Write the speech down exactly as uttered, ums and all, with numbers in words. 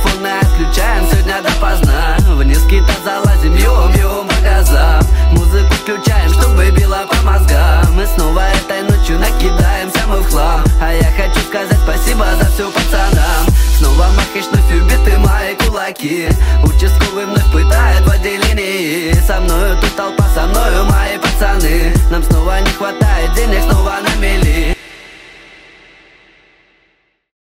телефоны отключаем сегодня допоздна. В низкий-то залазим, бьем, бьем по газам. Музыку включаем, чтобы била по мозгам. Мы снова этой ночью накидаемся мы в хлам. А я хочу сказать спасибо за все пацанам. Снова махаешь, вновь убиты мои кулаки. Участковый вновь пытает в отделении. Со мною тут толпа, со мною мои пацаны. Нам снова не хватает денег, снова на мели.